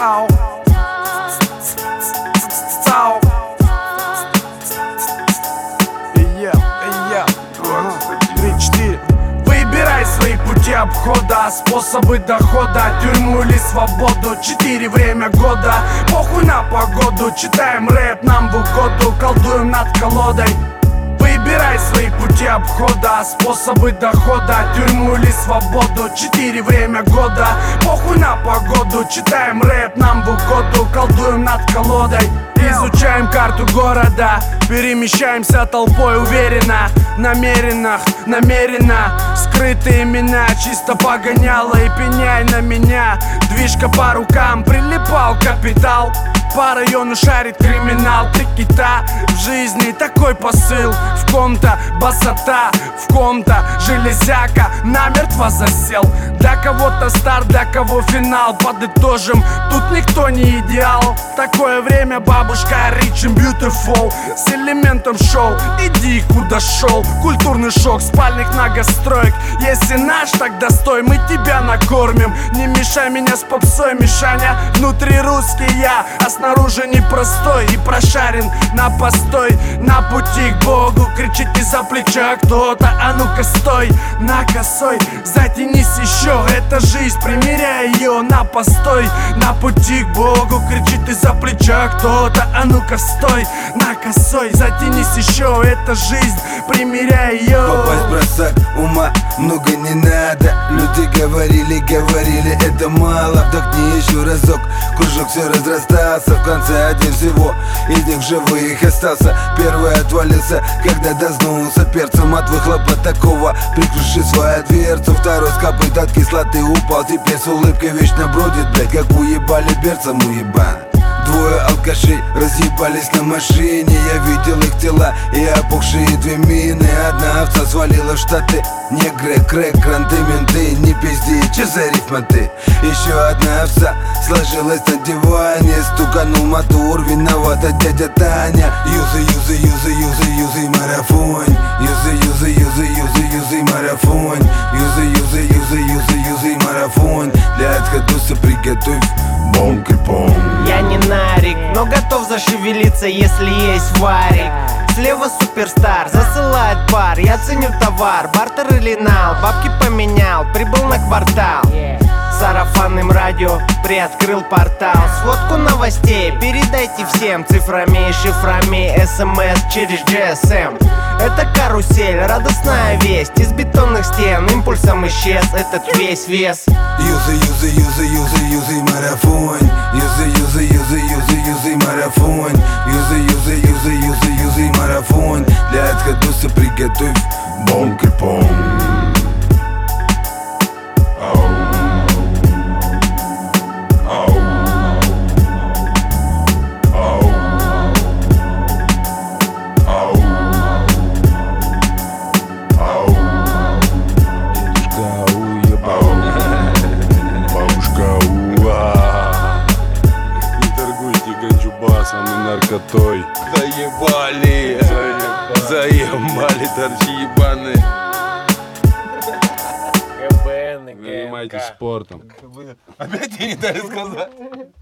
Цау. Цау. Я. 3-4. Выбирай свои пути обхода, способы дохода, тюрьму или свободу. 4 время года, похуй на погоду. Читаем рэп нам в угоду, колдуем над колодой. Выбирай свои пути обхода, способы дохода, тюрьму или свободу. 4 время года, похуй на погоду. Читаем рэп нам в угоду, колдуем над колодой. Изучаем карту города, перемещаемся толпой уверенно, намеренно скрытые имена, чисто погоняло и пеняй на меня. Движка по рукам, прилипал капитал, по району шарит криминал. 3 кита в жизни, такой посыл. В ком-то басота, в ком-то железяка намертво засел. Для кого-то старт, для кого финал. Подытожим, тут никто не идеал. Такое время бабушка rich and beautiful, с элементом шоу. Иди куда шел, культурный шок, спальник на гастроек. Если наш, тогда стой, мы тебя накормим. Не мешай меня с попсой, Мишаня. Внутри русский я, а снаружи непростой и прошарен на постой. На пути к Богу кричит из-за плеча кто-то. А ну-ка стой, на косой, затянись еще. Это жизнь, примеряй ее на постой. На пути к Богу кричит из-за плеча кто-то. А ну-ка стой, на косой, затянись еще. Это жизнь, примеряй ее. Попасть в бросок ума много не надо. Люди говорили, это мало. Вдохни еще разок, кружок все разрастался. В конце один всего из них живых остался. Первый отвалился, когда дознулся перцем от выхлопа такого. Прикруши свою дверцу, второй скапает от кислоты упал. Теперь с улыбкой вечно бродит, блять, как уебали берцем уебан. Двое алкашей разъебались на машине. Я видел их тела и опухшие 2 мины. Одна овца свалила в Штаты. Негры, крэк, кранты, менты. Не пизди, че за рифма ты? Еще одна овца сложилась на диване. Стуканул мотор, виновата дядя Таня. Юзай марафон. Юзай марафон. Юзай марафон. Для отходуса приготовь бомб-крипом. Я не нарик, но готов зашевелиться, если есть варик. Слева суперстар, засылает пар. Я ценю товар, бартер или нал. Бабки поменял, прибыл на квартал. Сарафанным радио приоткрыл портал. Сводку новостей передайте всем. Цифрами и шифрами, смс через GSM. Это карусель, радостная весть. Из бетонных стен импульсом исчез этот весь вес. Юзай марафон. Юзай марафон. Юзай марафон. Для отходуса приготовь бомб-крипом. Ганджубасом и наркотой. Заебали, торчи ебаные. КБН, Занимайтесь спортом. Опять я не дали сказать.